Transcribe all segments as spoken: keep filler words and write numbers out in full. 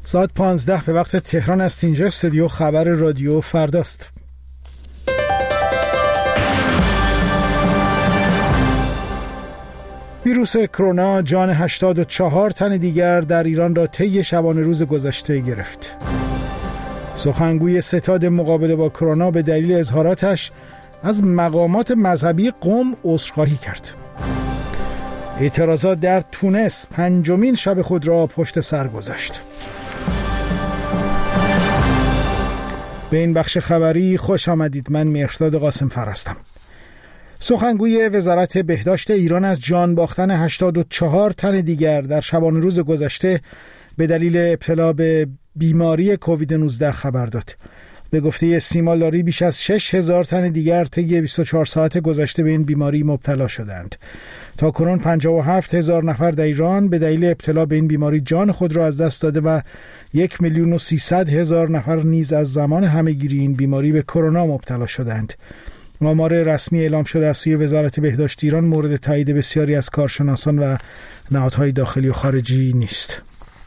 ساعت پانزده به وقت تهران است. اینجا استودیو خبر رادیو فرداست. ویروس کرونا جان هشتاد و چهار تن دیگر در ایران را طی شبانه روز گذشته گرفت. سخنگوی ستاد مقابله با کرونا به دلیل اظهاراتش از مقامات مذهبی قم عذرخواهی کرد. اعتراضات در تونس پنجمین شب خود را پشت سر گذاشت. به این بخش خبری خوش آمدید. من مهرداد قاسم فر هستم. سخنگوی وزارت بهداشت ایران از جان باختن هشتاد و چهار تن دیگر در شبانه روز گذشته به دلیل ابتلا به بیماری کووید نوزده خبر داد. به گفته سیما لاری بیش از شش هزار تن دیگر طی بیست و چهار ساعت گذشته به این بیماری مبتلا شدند. تا کنون پنجاه و هفت هزار نفر در ایران به دلیل ابتلا به این بیماری جان خود را از دست داده و یک میلیون و سیصد هزار نفر نیز از زمان همهگیری این بیماری به کرونا مبتلا شدند. آمار رسمی اعلام شده از سوی وزارت بهداشت ایران مورد تایید بسیاری از کارشناسان و نهادهای داخلی و خارجی نیست.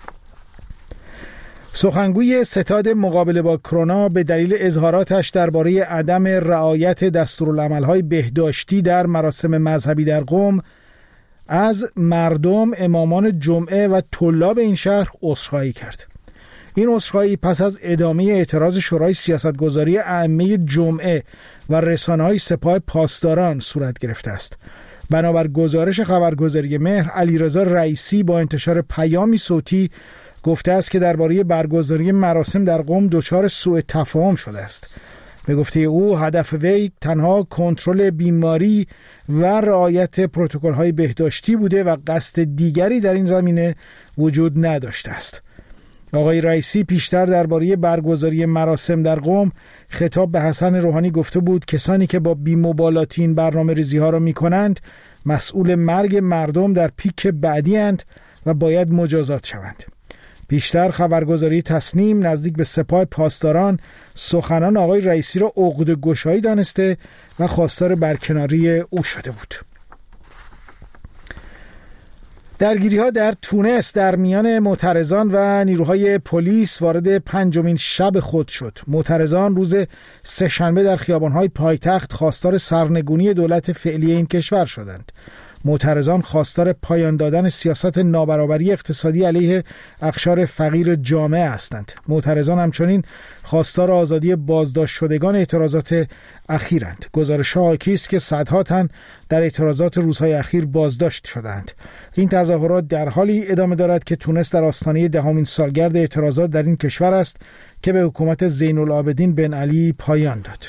سخنگوی ستاد مقابله با کرونا به دلیل اظهاراتش درباره عدم رعایت دستورالعمل‌های بهداشتی در مراسم مذهبی در قم از مردم، امامان جمعه و طلاب این شهر عذرخواهی کرد. این عذرخواهی پس از ادامه اعتراض شورای سیاستگذاری ائمه جمعه و رسانه‌های سپاه پاسداران صورت گرفته است. بنابر گزارش خبرگزاری مهر، علیرضا رئیسی با انتشار پیامی صوتی گفته است که درباره برگزاری مراسم در قم دچار سوء تفاهم شده است. به گفته او هدف وی تنها کنترل بیماری و رعایت پروتکل‌های بهداشتی بوده و قصد دیگری در این زمینه وجود نداشته است. آقای رئیسی پیشتر درباره برگزاری مراسم در قم خطاب به حسن روحانی گفته بود کسانی که با بی‌مبالاتی این برنامه‌ریزی ها را می‌کنند مسئول مرگ مردم در پیک بعدی اند و باید مجازات شوند. پیشتر خبرگزاری تصنیم نزدیک به سپاه پاسداران سخنان آقای رئیسی را عقده‌گشایی دانسته و خواستار برکناری او شده بود. درگیری‌ها در تونس در میان معترضان و نیروهای پلیس وارد پنجمین شب خود شد. معترضان روز سه‌شنبه در خیابان‌های پایتخت خواستار سرنگونی دولت فعلی این کشور شدند. معترضان خواستار پایان دادن سیاست نابرابری اقتصادی علیه اقشار فقیر جامعه هستند. معترضان همچنین خواستار آزادی بازداشت شدگان اعتراضات اخیرند. گزارش‌ها حاکی است که صدها تن در اعتراضات روزهای اخیر بازداشت شدند. این تظاهرات در حالی ادامه دارد که تونس در آستانه دهمین سالگرد اعتراضات در این کشور است که به حکومت زین العابدین بن علی پایان داد.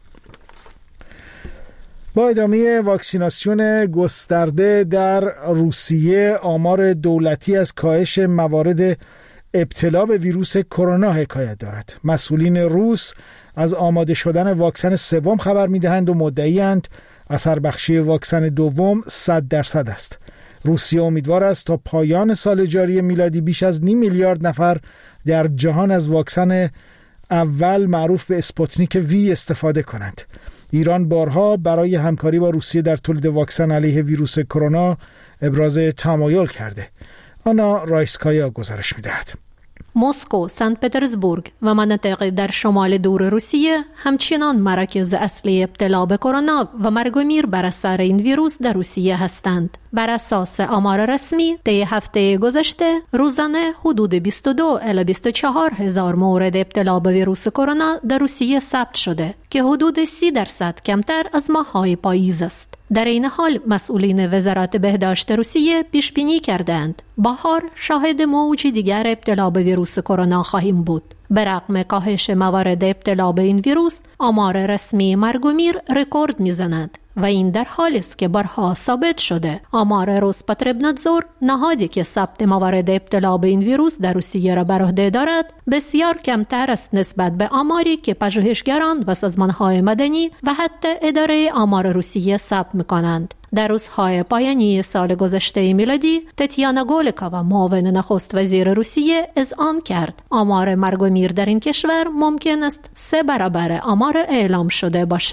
با ادامه واکسیناسیون گسترده در روسیه، آمار دولتی از کاهش موارد ابتلا به ویروس کرونا حکایت دارد. مسئولین روس از آماده شدن واکسن سوم خبر می‌دهند و مدعی‌اند اثر بخشی واکسن دوم صد درصد است. روسیه امیدوار است تا پایان سال جاری میلادی بیش از نیم میلیارد نفر در جهان از واکسن اول معروف به اسپوتنیک وی استفاده کنند. ایران بارها برای همکاری با روسیه در تولید واکسن علیه ویروس کرونا ابراز تمایل کرده. آنا رایسکایا گزارش می‌دهد. مسکو، سنت پترزبورگ و مناطق در شمال دور روسیه همچنان مراکز اصلی ابتلا به کرونا و مرگ و میر بر اثر این ویروس در روسیه هستند. بر اساس آمار رسمی طی هفته گذشته روزانه حدود بیست و دو الی بیست و چهار هزار مورد ابتلا به ویروس کرونا در روسیه ثبت شده که حدود سی درصد کمتر از ماه‌های پاییز است. در این حال مسئولین وزارت بهداشت روسیه پیش بینی کردند بهار شاهد موج دیگر ابتلا به ویروس کرونا خواهیم بود. به رغم کاهش موارد ابتلا به این ویروس، آمار رسمی مرگ و میر رکورد میزند و این در حالی است که بارها ثابت شده آمار روسپاتربنادزور، نهادی که ثبت موارد ابتلا به این ویروس در روسیه را بر عهده دارد، بسیار کمتر است نسبت به آماری که پژوهشگران و سازمان‌های مدنی و حتی اداره آمار روسیه ثبت می‌کنند. در روزهای پایانی سال گذشته میلادی، تاتیانا گولکووا معاون نخست وزیر روسیه اذعان کرد آمار مرگ و میر در این کشور ممکن است سه برابر آمار اعلام شده باشد.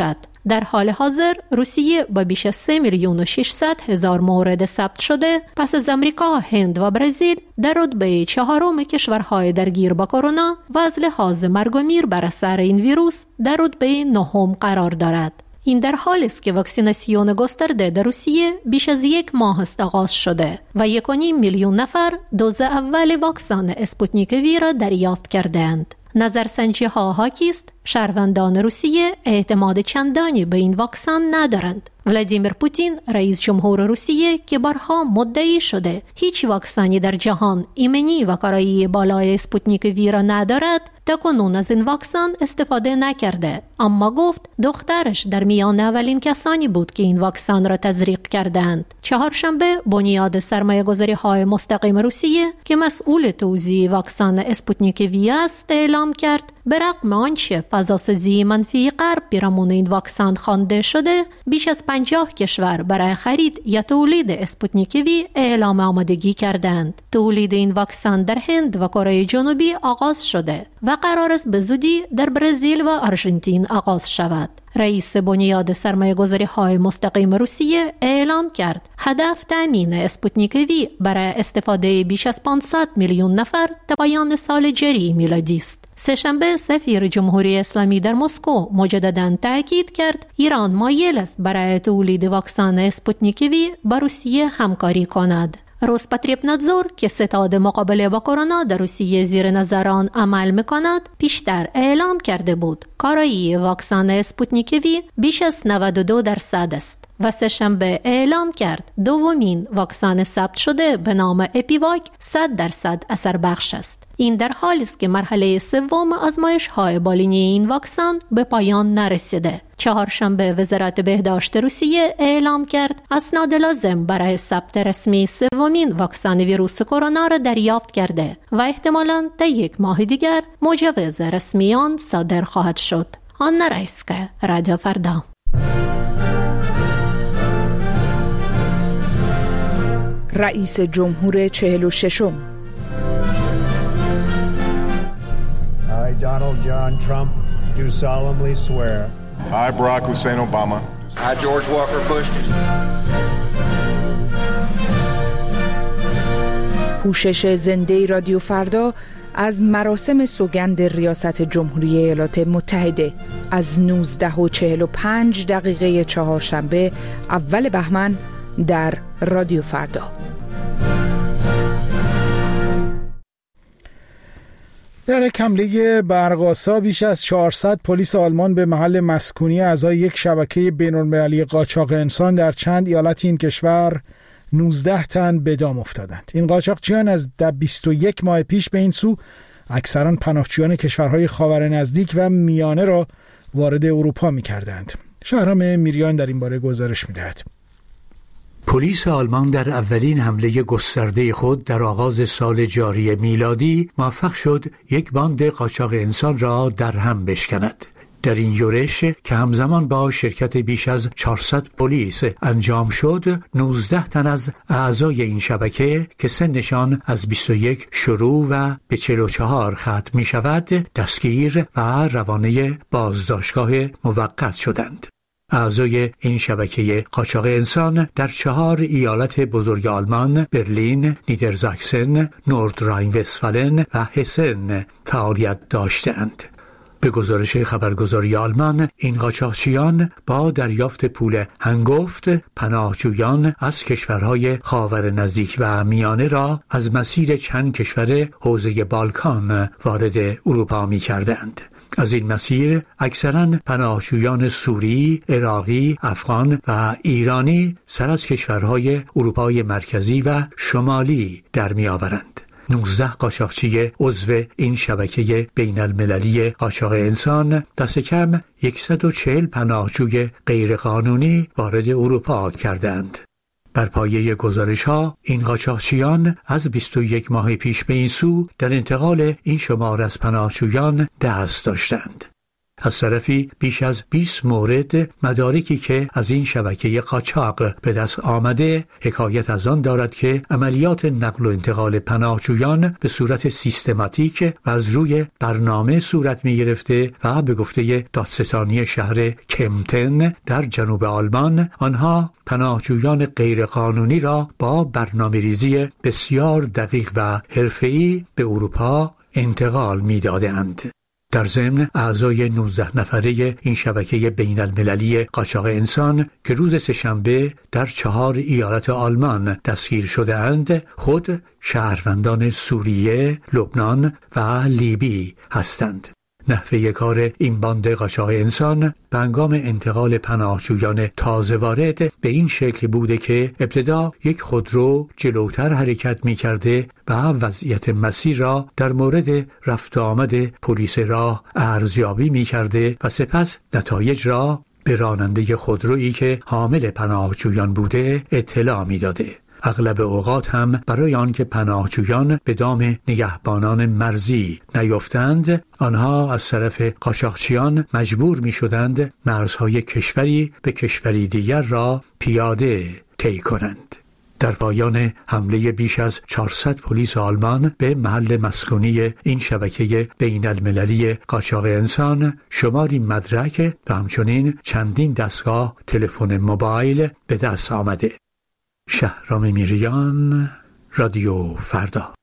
در حال حاضر روسیه با بیش از سه میلیون و ششصد هزار مورد ثبت شده پس از آمریکا، هند و برزیل در رتبه چهارم کشورهای درگیر با کرونا و از لحاظ مرگ و میر بر اثر این ویروس در رتبه نهم قرار دارد. این در حالی است که واکسیناسیون گسترده در روسیه بیش از یک ماه است آغاز شده و یک و نیم میلیون نفر دوز اول واکسن اسپوتنیک وی را دریافت کردند. نظرسنجی ها حاکی است شهروندان روسیه اعتماد چندانی به این واکسن ندارند. ولادیمیر پوتین رئیس جمهور روسیه که بارها مدعی شده هیچ واکسنی در جهان ایمنی و کارایی بالای اسپوتنیک وی را ندارد، تاکنون از این واکسن استفاده نکرده، اما گفت دخترش در میان اولین کسانی بود که این واکسن را تزریق کردند. چهارشنبه بنیاد سرمایه‌گذاری های مستقیم روسیه که مسئول توزیع واکسن اسپوتنیک وی است اعلام کرد به رغم آنچه فضاسازی منفی غرب پیرامون این واکسن خوانده شده، بیش از پنجاه کشور برای خرید یا تولید اسپوتنیک وی اعلام آمادگی کردند. تولید این واکسن در هند و کره جنوبی آغاز شده و قرار است به زودی در برزیل و آرژانتین آغاز شود. رئیس بنیاد سرمایه‌گذاری های مستقیم روسیه اعلام کرد هدف تامین اسپوتنیک وی برای استفاده بیش از پانصد میلیون نفر تا پایان سال جاری میلادی است. سه‌شنبه سفیر جمهوری اسلامی در مسکو مجدداً تاکید کرد ایران مایل است برای تولید واکسن اسپوتنیک وی با روسیه همکاری کند. روسپاتریبنادزور که ستاد مقابله با کرونا در روسیه زیر نظر آن عمل می‌کند، پیشتر اعلام کرده بود کارایی واکسن اسپوتنیک وی بیش از نود و دو درصد است و سه‌شنبه اعلام کرد دومین واکسن ثبت شده به نام اپیواک صد درصد اثر بخش است. این در حالی است که مرحله سوم آزمایش‌های بالینی این واکسن به پایان نرسیده. چهارشنبه وزارت بهداشت روسیه اعلام کرد اسناد لازم برای ثبت رسمی سومین واکسن ویروس کرونا را دریافت کرده و احتمالاً تا یک ماه دیگر مجوز رسمی آن صادر خواهد شد. آن رایسکه، رادیو فردا. رئیس جمهور چهل و ششم I, Donald John Trump, do solemnly swear. I, Barack Hussein Obama. I, George Walker Bush. پوشش زنده رادیو فردا از مراسم سوگند ریاست جمهوری ایالات متحده از نوزده و چهل و پنج دقیقه چهارشنبه اول بهمن در رادیو فردا. در یک حمله برق‌آسا بیش از چهارصد پلیس آلمان به محل مسکونی اعضای یک شبکه بین‌المللی قاچاق انسان در چند ایالت این کشور نوزده تن به دام افتادند. این قاچاقچیان از بیست و یک ماه پیش به این سو اکثرا پناهجویان کشورهای خاور نزدیک و میانه را وارد اروپا می‌کردند. شهرام میریان در این باره گزارش می‌دهد. پلیس آلمان در اولین حمله گسترده خود در آغاز سال جاری میلادی موفق شد یک باند قاچاق انسان را در هم بشکند. در این یورش که همزمان با شرکت بیش از چهارصد پلیس انجام شد، نوزده تن از اعضای این شبکه که سنشان از بیست و یک شروع و به چهل و چهار ختم می شود، دستگیر و روانه بازداشتگاه موقت شدند. اعضای این شبکه قاچاق انسان در چهار ایالت بزرگ آلمان، برلین، نیدرزاکسن، نوردراین وستفالن و هسن فعالیت داشتند. به گزارش خبرگزاری آلمان، این قاچاقچیان با دریافت پول هنگفت پناهجویان از کشورهای خاور نزدیک و میانه را از مسیر چند کشور حوزه بالکان وارد اروپا می کردند. از این مسیر اکثراً پناهجویان سوری، عراقی، افغان و ایرانی سر از کشورهای اروپای مرکزی و شمالی در می آورند. نوزده قاچاقچی عضو این شبکه بین المللی قاچاق انسان دست کم صد و چهل پناهجوی غیرقانونی وارد اروپا کردند. بر پایه گزارش ها این قاچاقچیان از بیست و یک ماه پیش به این سو در انتقال این شمار از پناهجویان دست داشتند. از طرفی بیش از بیست مورد مدارکی که از این شبکه قاچاق به دست آمده حکایت از آن دارد که عملیات نقل و انتقال پناهجویان به صورت سیستماتیک و از روی برنامه صورت می گرفته و به گفته دادستانی شهر کمپتن در جنوب آلمان آنها پناهجویان غیرقانونی را با برنامه‌ریزی بسیار دقیق و حرفه‌ای به اروپا انتقال می دادند. در ضمن اعضای نوزده نفره این شبکه بین المللی قاچاق انسان که روز سه‌شنبه در چهار ایالت آلمان دستگیر شده اند خود شهروندان سوریه، لبنان و لیبی هستند. نحوه کار این باند قاچاق انسان به هنگام انتقال پناهجویان تازه وارد به این شکل بوده که ابتدا یک خودرو جلوتر حرکت می کرده و وضعیت مسیر را در مورد رفت آمد پلیس راه ارزیابی می کرده و سپس نتایج را به راننده خودرویی که حامل پناهجویان بوده اطلاع می داده. اغلب اوقات هم برای آنکه پناهجویان به دام نگهبانان مرزی نیفتند، آنها از طرف قاچاقچیان مجبور می شدند مرزهای کشوری به کشوری دیگر را پیاده طی کنند. در پایان حمله بیش از چهارصد پلیس آلمان به محل مسکونی این شبکه بین المللی قاچاق انسان شماری مدرک و همچنین چندین دستگاه تلفن موبایل به دست آمده. شهرام میریان، رادیو فردا.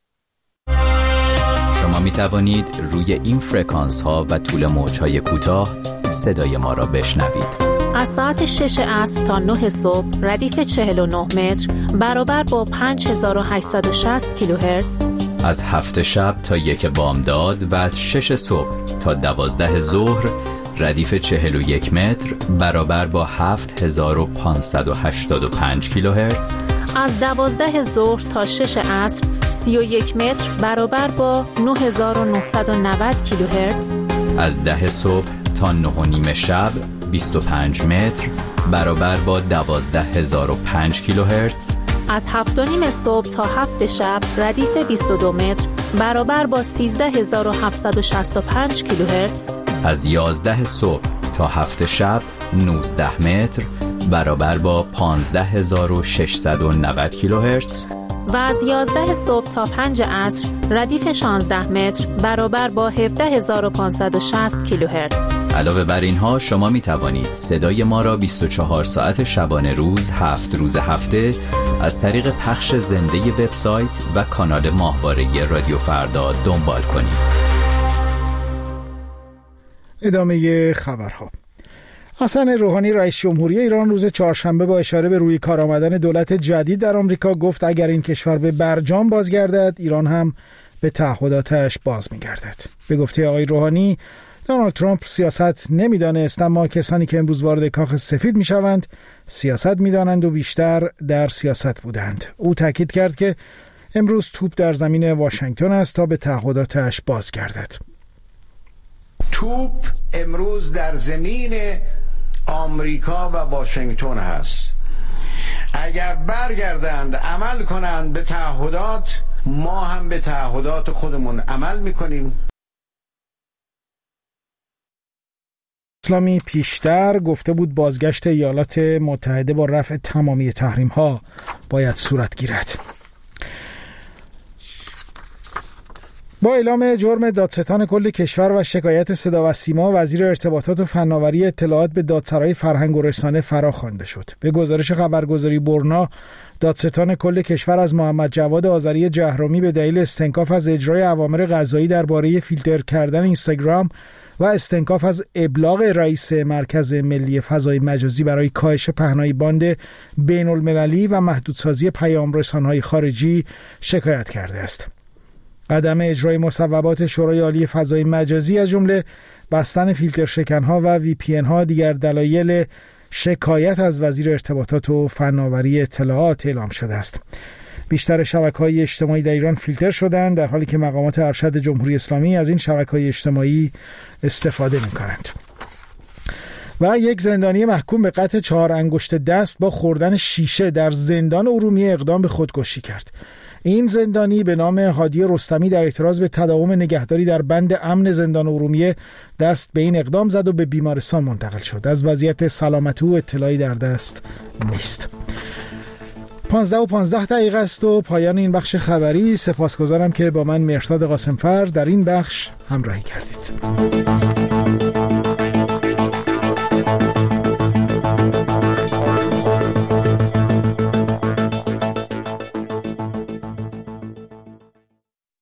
شما می توانید روی این فرکانس ها و طول موج های کوتاه صدای ما را بشنوید. از ساعت شش عصر تا نه صبح ردیف چهل و نه متر برابر با پنج هزار و هشتصد و شصت کیلوهرتز. از هفت شب تا یک بامداد و از شش صبح تا دوازده ظهر ردیف چهل و یک متر برابر با هفت هزار و پانصد و هشتاد و پنج کیلوهرتز. از دوازده ظهر تا شش عصر سی و یک متر برابر با نه هزار و نهصد و نود کیلوهرتز. از ده صبح تا نه و نیم شب بیست و پنج متر برابر با دوازده هزار و پنج کیلوهرتز. از هفت و نیم صبح تا هفت شب ردیف بیست و دو متر برابر با سیزده هزار و هفتصد و شصت و پنج کیلوهرتز. از یازده صبح تا هفت شب نوزده متر برابر با پانزده هزار و ششصد و نود کیلوهرتز. و از یازده صبح تا پنج عصر ردیف شانزده متر برابر با هفده هزار و پانصد و شصت کیلوهرتز. علاوه بر اینها شما می توانید صدای ما را بیست و چهار ساعت شبانه روز هفت روز هفته از طریق پخش زنده وبسایت و کانال ماهواره رادیو فردا دنبال کنید. ادامه خبرها. حسن روحانی رئیس جمهوری ایران روز چهارشنبه با اشاره به روی کار آمدن دولت جدید در آمریکا گفت اگر این کشور به برجام بازگردد ایران هم به تعهداتش باز می‌گردد. به گفته آقای روحانی دونالد ترامپ سیاست نمی‌دانست، اما کسانی که امروز وارد کاخ سفید می‌شوند سیاست می‌دانند و بیشتر در سیاست بودند. او تاکید کرد که امروز توپ در زمین واشنگتن است تا به تعهداتش بازگردد. توپ امروز در زمین آمریکا و واشنگتن هست. اگر برگردند عمل کنند به تعهدات، ما هم به تعهدات خودمون عمل میکنیم. اسلامی پیشتر گفته بود بازگشت ایالات متحده با رفع تمامی تحریم ها باید صورت گیرد. با اعلام جرم دادستان کل کشور و شکایت صدا و سیما، وزیر ارتباطات و فناوری اطلاعات به دادسرای فرهنگ و رسانه فرا خوانده شد. به گزارش خبرگزاری برنا، دادستان کل کشور از محمد جواد آذری جهرومی به دلیل استنکاف از اجرای اوامر قضایی درباره فیلتر کردن اینستاگرام و استنکاف از ابلاغ رئیس مرکز ملی فضای مجازی برای کاهش پهنای باند بین المللی و محدودسازی پیام رسانه‌های خارجی شکایت کرده است. عدم اجرای مصوبات شورای عالی فضای مجازی از جمله بستن فیلتر شکنها و وی پی ان ها دیگر دلایل شکایت از وزیر ارتباطات و فناوری اطلاعات اعلام شده است. بیشتر شبکه‌های اجتماعی در ایران فیلتر شدند، در حالی که مقامات ارشد جمهوری اسلامی از این شبکه‌های اجتماعی استفاده می‌کنند. و یک زندانی محکوم به قطع چهار انگشت دست با خوردن شیشه در زندان ارومیه اقدام به خودکشی کرد. این زندانی به نام هادی رستمی در اعتراض به تداوم نگهداری در بند امن زندان ارومیه دست به این اقدام زد و به بیمارستان منتقل شد. از وضعیت سلامتی او اطلاعی در دست نیست. پانزده و پانزده دقیقه است و پایان این بخش خبری. سپاسگزارم که با من مرشاد قاسمفر در این بخش همراهی کردید.